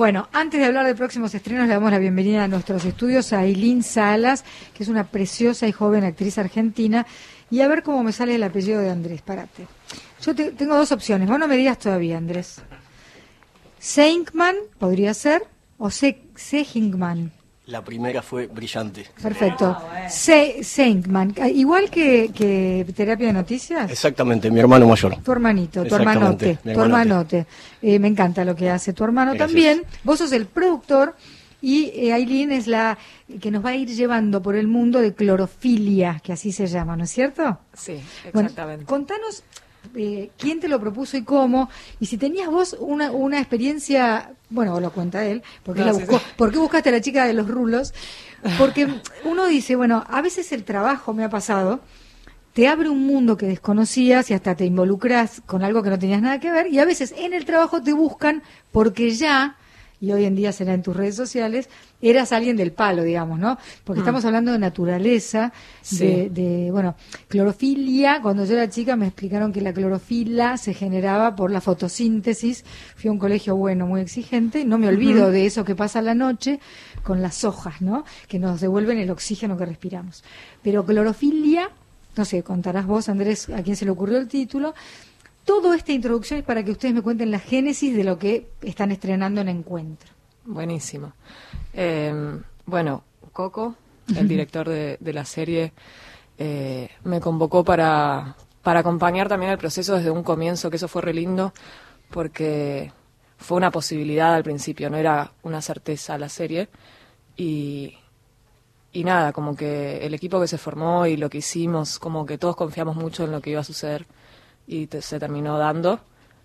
Bueno, antes de hablar de próximos estrenos, le damos la bienvenida a nuestros estudios a Aylin Salas, que es una preciosa y joven actriz argentina, y a ver cómo me sale el apellido de Andrés. Párate. Yo tengo dos opciones, vos no me digas todavía, Andrés. Seinkman podría ser, o Sehingman. La primera fue brillante. Perfecto. Seinkman, igual que Terapia de Noticias. Exactamente, mi hermano mayor. Tu hermanito, tu hermanote. Me encanta lo que hace tu hermano. Gracias. También. Vos sos el productor y Aylin es la que nos va a ir llevando por el mundo de clorofilia, que así se llama, ¿no es cierto? Sí, exactamente. Bueno, contanos quién te lo propuso y cómo, y si tenías vos una experiencia, bueno, lo cuenta él, porque la buscó. Sí. ¿Por qué buscaste a la chica de los rulos? Porque uno dice, bueno, a veces el trabajo me ha pasado, te abre un mundo que desconocías y hasta te involucras con algo que no tenías nada que ver, y a veces en el trabajo te buscan porque ya, y hoy en día será en tus redes sociales, eras alguien del palo, digamos, ¿no? Porque estamos hablando de naturaleza, sí. Bueno, clorofilia. Cuando yo era chica me explicaron que la clorofila se generaba por la fotosíntesis. Fui a un colegio bueno, muy exigente, y no me olvido de eso que pasa a la noche con las hojas, ¿no? Que nos devuelven el oxígeno que respiramos. Pero clorofilia, no sé, contarás vos, Andrés, a quién se le ocurrió el título. Toda esta introducción es para que ustedes me cuenten la génesis de lo que están estrenando en Encuentro. Buenísimo. Bueno, Coco, el director de la serie, me convocó para acompañar también el proceso desde un comienzo, que eso fue re lindo, porque fue una posibilidad al principio, no era una certeza la serie. Y nada, como que el equipo que se formó y lo que hicimos, como que todos confiamos mucho en lo que iba a suceder. Y se terminó dando.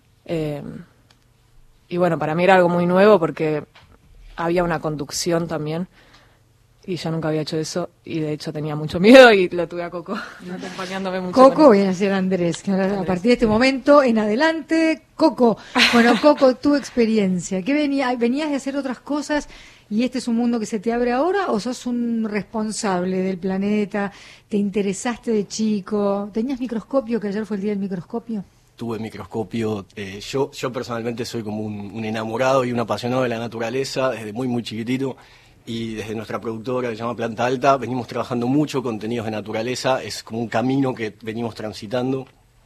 Y bueno, para mí era algo muy nuevo porque había una conducción también y yo nunca había hecho eso y de hecho tenía mucho miedo y lo tuve a Coco acompañándome mucho. Coco viene a ser Andrés, que a partir de este momento en adelante, Coco. Bueno, Coco, tu experiencia, ¿qué venías de hacer otras cosas y este es un mundo que se te abre ahora o sos un responsable del planeta? ¿Te interesaste de chico? ¿Tenías microscopio, que ayer fue el día del microscopio? Tuve microscopio. Yo personalmente soy como un enamorado y un apasionado de la naturaleza desde muy, muy chiquitito. Y desde nuestra productora, que se llama Planta Alta, venimos trabajando mucho contenidos de naturaleza. Es como un camino que venimos transitando.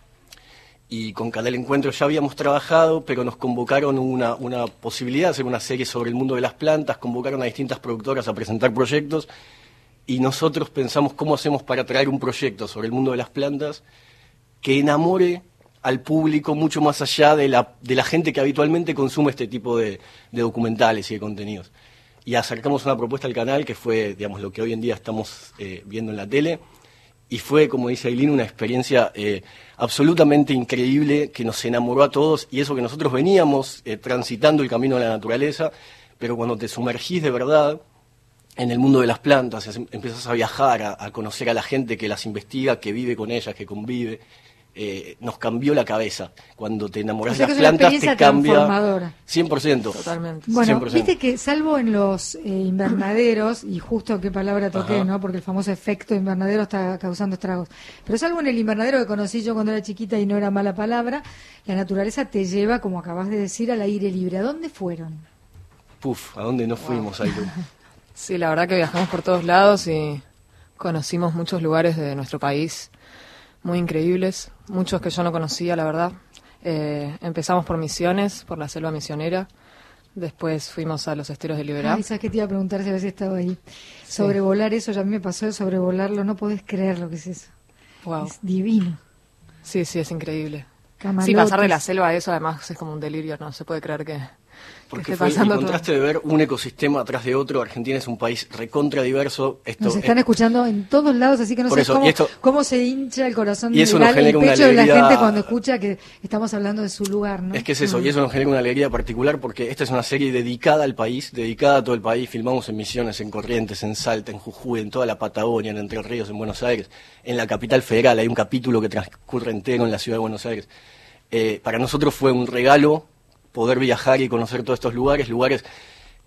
Y con Canal Encuentro ya habíamos trabajado, pero nos convocaron una posibilidad de hacer una serie sobre el mundo de las plantas. Convocaron a distintas productoras a presentar proyectos. Y nosotros pensamos cómo hacemos para traer un proyecto sobre el mundo de las plantas que enamore al público mucho más allá de la gente que habitualmente consume este tipo de documentales y de contenidos. Y acercamos una propuesta al canal que fue, digamos, lo que hoy en día estamos viendo en la tele, y fue, como dice Aylin, una experiencia absolutamente increíble que nos enamoró a todos, y eso que nosotros veníamos transitando el camino de la naturaleza, pero cuando te sumergís de verdad en el mundo de las plantas, empiezas a viajar, a conocer a la gente que las investiga, que vive con ellas, que convive. Nos cambió la cabeza. Cuando te enamoras de las plantas te cambia 100%. Totalmente. Bueno, 100%. Viste que salvo en los invernaderos, y justo qué palabra toqué, ¿no? Porque el famoso efecto invernadero está causando estragos. Pero salvo en el invernadero que conocí yo cuando era chiquita y no era mala palabra, la naturaleza te lleva, como acabas de decir, al aire libre. ¿A dónde fueron? ¿A dónde no fuimos, Aylin? Sí, la verdad que viajamos por todos lados y conocimos muchos lugares de nuestro país muy increíbles, muchos que yo no conocía, la verdad. Empezamos por Misiones, por la selva misionera, después fuimos a los esteros de Liberá. Ay, ¿sabes qué te iba a preguntar si habías estado ahí? Sobrevolar eso, ya a mí me pasó de sobrevolarlo, no podés creer lo que es eso. Wow. Es divino. Sí, es increíble. Camalotes. Sí, pasar de la selva a eso además es como un delirio, no se puede creer que porque fue el contraste de ver un ecosistema atrás de otro. Argentina es un país recontra diverso. Nos están escuchando en todos lados, así que no sé cómo se hincha el corazón y eso nos genera el pecho una de alegría, la gente cuando escucha que estamos hablando de su lugar, ¿no? Es que es eso, y eso nos genera una alegría particular porque esta es una serie dedicada al país, dedicada a todo el país. Filmamos en Misiones, en Corrientes, en Salta, en Jujuy, en toda la Patagonia, en Entre Ríos, en Buenos Aires. En la capital federal hay un capítulo que transcurre entero en la ciudad de Buenos Aires. Para nosotros fue un regalo poder viajar y conocer todos estos lugares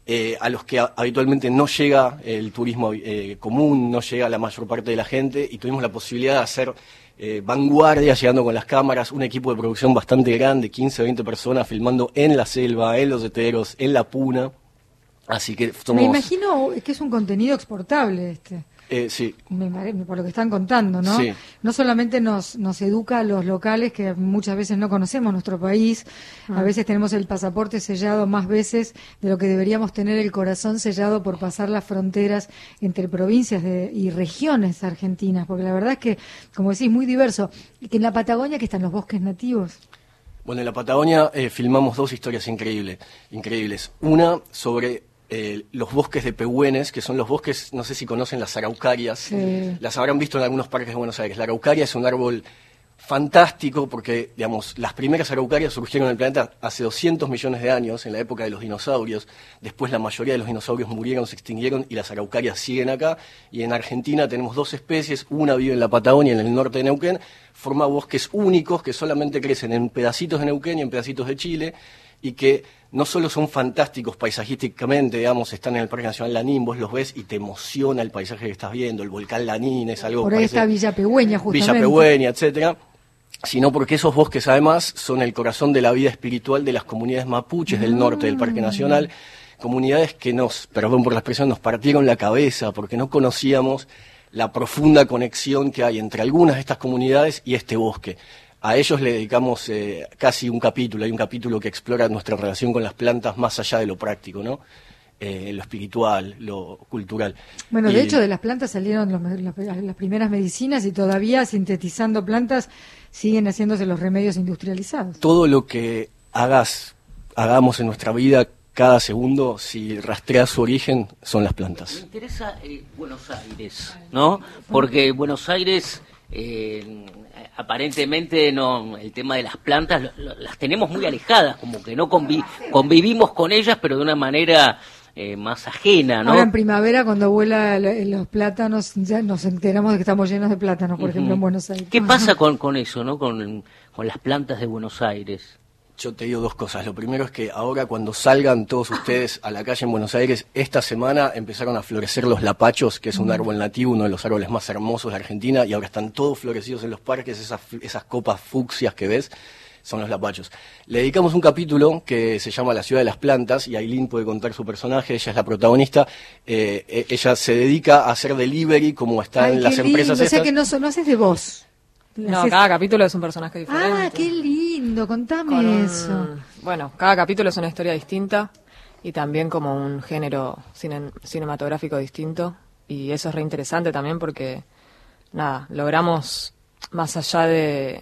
a los que habitualmente no llega el turismo común, no llega la mayor parte de la gente, y tuvimos la posibilidad de hacer vanguardia, llegando con las cámaras, un equipo de producción bastante grande, 15, 20 personas filmando en la selva, en los eteros, en la puna. Así que somos... Me imagino que es un contenido exportable sí. Por lo que están contando, ¿no? Sí. No solamente nos educa a los locales, que muchas veces no conocemos nuestro país, a veces tenemos el pasaporte sellado más veces de lo que deberíamos tener el corazón sellado por pasar las fronteras entre provincias y regiones argentinas, porque la verdad es que, como decís, muy diverso. Y que en la Patagonia, que están los bosques nativos. Bueno, en la Patagonia filmamos 2 historias increíbles. Una sobre los bosques de pehuenes, que son los bosques, no sé si conocen las araucarias, sí. Las habrán visto en algunos parques de Buenos Aires. La araucaria es un árbol fantástico porque, digamos, las primeras araucarias surgieron en el planeta hace 200 millones de años, en la época de los dinosaurios. Después la mayoría de los dinosaurios murieron, se extinguieron y las araucarias siguen acá. Y en Argentina tenemos 2 especies, una vive en la Patagonia, en el norte de Neuquén, forma bosques únicos que solamente crecen en pedacitos de Neuquén y en pedacitos de Chile, y que no solo son fantásticos paisajísticamente, digamos, están en el Parque Nacional Lanín, vos los ves y te emociona el paisaje que estás viendo, el volcán Lanín es algo... Por ahí está Villa Pehuen, justamente. Villa Pehuen, etcétera, sino porque esos bosques además son el corazón de la vida espiritual de las comunidades mapuches del norte del Parque Nacional, comunidades que perdón por la expresión, nos partieron la cabeza porque no conocíamos la profunda conexión que hay entre algunas de estas comunidades y este bosque. A ellos le dedicamos casi un capítulo. Hay un capítulo que explora nuestra relación con las plantas más allá de lo práctico, ¿no? Lo espiritual, lo cultural. Bueno, de hecho, de las plantas salieron las primeras medicinas y todavía sintetizando plantas siguen haciéndose los remedios industrializados. Todo lo que hagamos en nuestra vida cada segundo, si rastreas su origen, son las plantas. Me interesa Buenos Aires, ¿no? Porque Buenos Aires... aparentemente no, el tema de las plantas las tenemos muy alejadas, como que no convivimos con ellas, pero de una manera más ajena, ¿no? Ahora en primavera, cuando vuela los plátanos, ya nos enteramos de que estamos llenos de plátanos, por ejemplo, en Buenos Aires. ¿Qué pasa con eso, no? Con las plantas de Buenos Aires. Yo te digo 2 cosas. Lo primero es que ahora cuando salgan todos ustedes a la calle en Buenos Aires, esta semana empezaron a florecer los lapachos, que es un árbol nativo, uno de los árboles más hermosos de Argentina, y ahora están todos florecidos en los parques, esas copas fucsias que ves son los lapachos. Le dedicamos un capítulo que se llama La ciudad de las plantas, y Ailín puede contar su personaje, ella es la protagonista. Ella se dedica a hacer delivery, como están en las empresas estas. O sea que no haces de vos. No, cada capítulo es un personaje diferente. Ah, qué lindo, contame eso. Bueno, cada capítulo es una historia distinta y también como un género cinematográfico distinto, y eso es re interesante también porque, nada, logramos, más allá de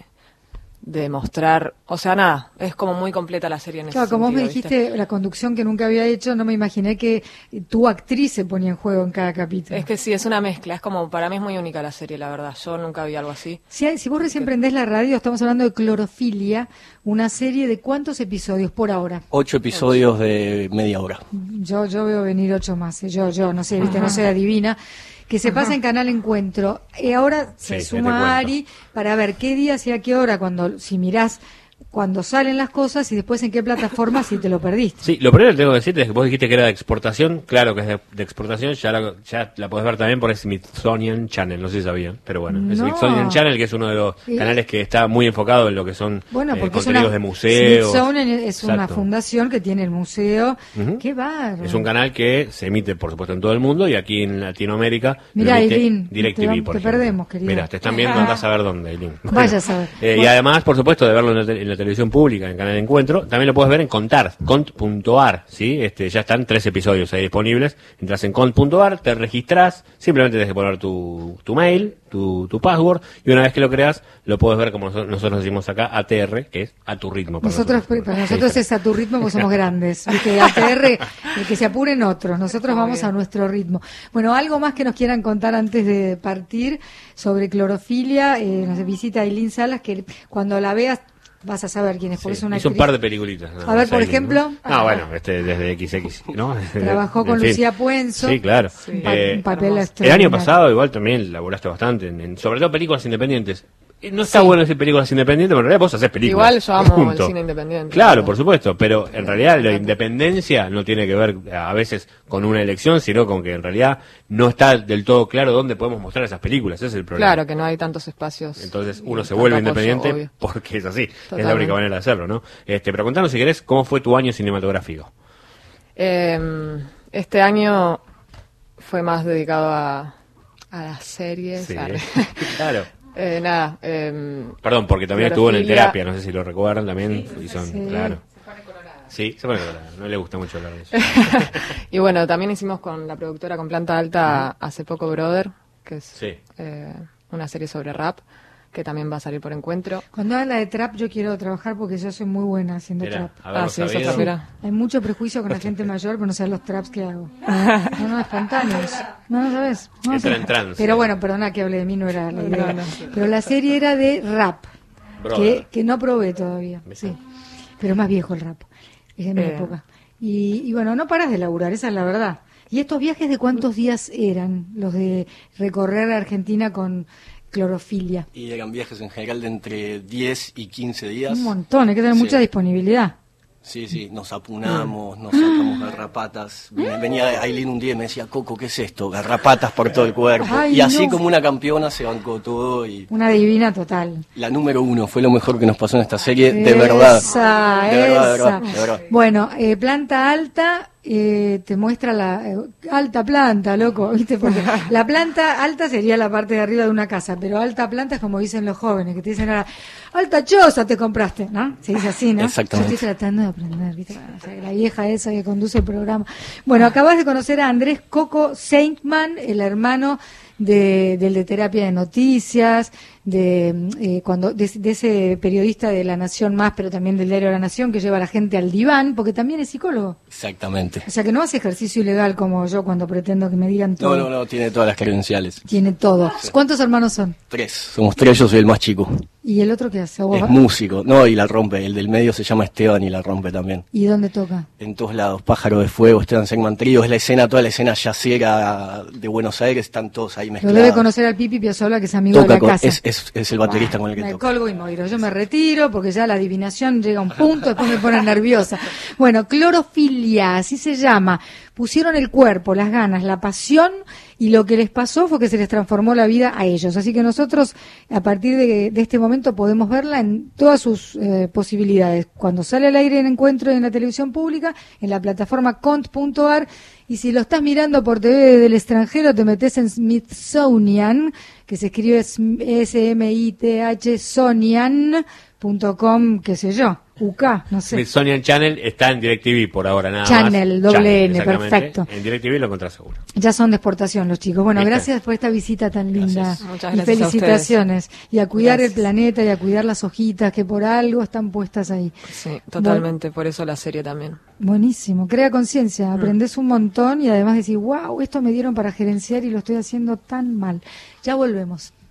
mostrar, o sea, nada, es como muy completa la serie en ese sentido. Como vos me dijiste, ¿viste? La conducción que nunca había hecho, no me imaginé que tu actriz se ponía en juego en cada capítulo. Es que sí, es una mezcla, es como, para mí es muy única la serie, la verdad, yo nunca vi algo así. Si vos recién prendés la radio, estamos hablando de Clorofilia, una serie de ¿cuántos episodios por ahora? 8 episodios de media hora. Yo veo venir 8 más, yo no sé, viste, no soy adivina. Que se pasa en Canal Encuentro. Ahora se suma Ari para ver qué días y a qué hora, si mirás cuando salen las cosas y después en qué plataforma si te lo perdiste. Sí, lo primero que tengo que decirte es que vos dijiste que era de exportación. Claro que es de exportación, ya la podés ver también por Smithsonian Channel, no sé si sabían, pero bueno, el Smithsonian Channel, que es uno de los canales que está muy enfocado en lo que son contenidos de museos. Smithsonian es una fundación que tiene el museo. ¡Qué bárbaro! Es un canal que se emite, por supuesto, en todo el mundo, y aquí en Latinoamérica mirá, Ailín, DirecTV, por ejemplo. Te perdemos, querida. Mira, te están viendo, andás a ver dónde, Ailín. Vaya a saber. Y además, por supuesto, de verlo en la televisión pública, en Canal Encuentro, también lo puedes ver en cont.ar, ¿sí? Ya están 3 episodios ahí disponibles. Entras en cont.ar, te registrás, simplemente tienes que poner tu mail, tu password, y una vez que lo creas, lo puedes ver como nosotros decimos acá, ATR, que es a tu ritmo. Para nosotros es a tu ritmo porque somos grandes. ¿Viste? ATR, el que se apuren otros. Nosotros vamos a nuestro ritmo. Bueno, algo más que nos quieran contar antes de partir sobre Clorofilia. Nos visita Ailín Salas, que cuando la veas vas a saber quién es, porque es una hizo actriz. Un par de peliculitas. A ver, por ejemplo. Bueno, desde XX, ¿no? Trabajó con Lucía Puenzo. Sí, claro. Un papel el año pasado igual también laburaste bastante, sobre todo películas independientes. No está bueno decir películas independientes, pero en realidad vos haces películas. Igual yo amo punto. el cine independiente. Claro, por supuesto, pero en realidad la independencia no tiene que ver a veces con una elección, sino con que en realidad no está del todo claro dónde podemos mostrar esas películas. Ese es el problema. Claro, que no hay tantos espacios. Entonces uno se vuelve tanto apoyo, independiente obvio. porque es así. Totalmente. Es la única manera de hacerlo, ¿no? Pero contanos, si querés, ¿cómo fue tu año cinematográfico? Este año fue más dedicado a las series. Sí, Arre. claro. Nada. Perdón, porque también estuvo en Clorofilia. terapia, no sé si lo recuerdan también. Y son, claro. Sí, se pone colorada. No le gusta mucho hablar de eso. Y bueno, también hicimos con la productora con Planta Alta hace poco Brother, que es Sí. una serie sobre rap, que también va a salir por Encuentro. Cuando habla de trap, yo quiero trabajar porque yo soy muy buena haciendo Mirá, trap. haberlo Sí, eso sabido. trapera. Hay mucho prejuicio con la gente mayor, pero no sabes los traps que hago. No, espontáneos. No sabes. No, Entra en trance. Pero bueno, perdona que hable de mí, no era la idea. No. Pero la serie era de rap, Brother. que no probé todavía. Sí. Pero es más viejo el rap. Es de mi época. Y bueno, no paras de laburar, esa es la verdad. ¿Y estos viajes de cuántos días eran los de recorrer Argentina con Clorofilia? Y eran viajes en general de entre 10 y 15 días. Un montón, hay que tener Sí. mucha disponibilidad. Sí, sí, nos apunamos, nos sacamos garrapatas. Venía Aileen un día y me decía, Coco, ¿qué es esto? Garrapatas por todo el cuerpo. Ay, y así no. como una campeona se bancó todo y Una divina total. la número 1 fue lo mejor que nos pasó en esta serie, de verdad. Esa, De verdad, esa. de verdad. Bueno, Planta Alta te muestra la alta planta, loco, ¿viste? Porque la planta alta sería la parte de arriba de una casa, pero alta planta es como dicen los jóvenes, que te dicen ahora, alta choza te compraste, ¿no? Se dice así, ¿no? Exactamente. Yo estoy tratando de aprender, ¿viste? O sea, la vieja esa que conduce el programa. Bueno, acabas de conocer a Andrés Coco Seintman, el hermano del de Terapia de Noticias, de ese periodista de La Nación Más, pero también del diario La Nación, que lleva a la gente al diván, porque también es psicólogo. Exactamente. O sea que no hace ejercicio ilegal como yo cuando pretendo que me digan todo. No, tiene todas las credenciales. Tiene todo. ¿Cuántos hermanos son? 3, somos 3, yo soy el más chico. ¿Y el otro qué hace? ¿Vos? Es músico, no, y la rompe. El del medio se llama Esteban y la rompe también. ¿Y dónde toca? En todos lados, Pájaro de Fuego, Esteban Segman Trío, es la escena, toda la escena yacera de Buenos Aires, están todos ahí Lo mezclados. debe conocer al Pipi Piazzolla, que es amigo de Toca la con- casa. es el baterista con el que Me toca. colgo y moiro. Yo me retiro porque ya la adivinación llega a un punto, después me pone nerviosa. Bueno, Clorofilia, así se llama. Pusieron el cuerpo, las ganas, la pasión, y lo que les pasó fue que se les transformó la vida a ellos. Así que nosotros, a partir de este momento, podemos verla en todas sus posibilidades. Cuando sale al aire en Encuentro en la televisión pública, en la plataforma cont.ar, y si lo estás mirando por TV del extranjero, te metes en Smithsonian, que se escribe S-M-I-T-H, Sonian.com, qué sé yo, UK, no sé. Smithsonian Channel está en DirecTV por ahora nada Channel, más. doble N, exactamente. perfecto. En DirecTV lo encontrás seguro. Ya son de exportación los chicos. Bueno, ¿Viste? gracias por esta visita tan linda. Gracias. Muchas Y gracias a felicitaciones. Y a cuidar Gracias. el planeta y a cuidar las hojitas que por algo están puestas ahí. Sí, totalmente, por eso la serie también. Buenísimo. Crea conciencia, aprendés un montón y además decís, wow, esto me dieron para gerenciar y lo estoy haciendo tan mal. Ya volvemos.